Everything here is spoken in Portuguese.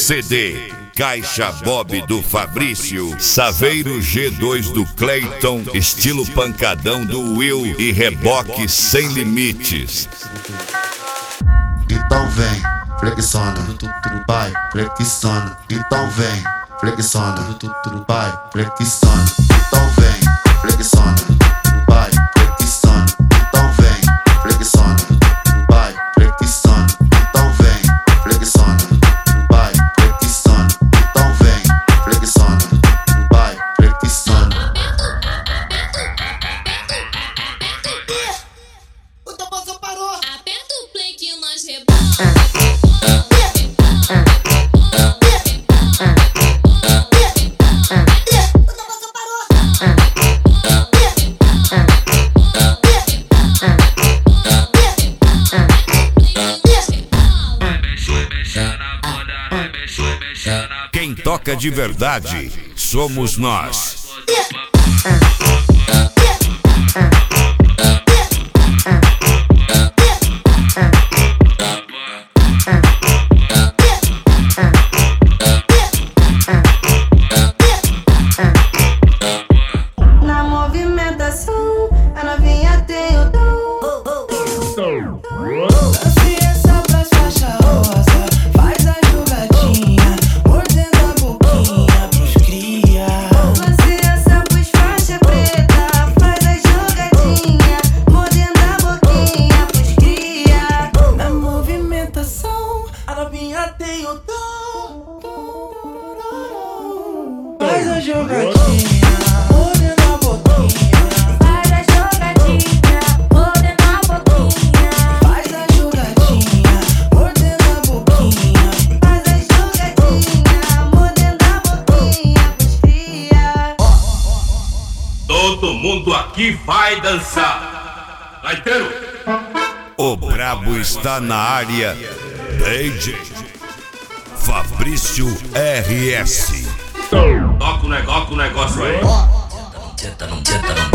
CD Caixa Bob do Fabrício, Saveiro G2 do Cleiton, estilo pancadão do Will e reboque sem limites. Então vem, flexiona, vai, flexiona. Então vem, flexiona, vai, flexiona. Então vem, flexiona, vai, flexiona. Então vem, flexiona, vai, flexiona. Então vem, flexiona, vai, flexiona. Então vem, flexiona, vai, flexiona. O tambozão parou. Aperta o play que nós rebola. Quem toca de verdade somos nós. Na movimentação, a novinha tem o dom. Dance essa pra faixa rosa, faz a jogadinha, mordendo a boquinha pros cria. Dance essa pros faixa preta, faz a jogadinha, mordendo a boquinha pros cria. Na movimentação, a novinha tem o dom. Faz a jogadinha. Todo mundo aqui vai dançar. Gaiteiro. O brabo está na área. DJ Fabrício RS. Toca o negócio aí. Tenta, não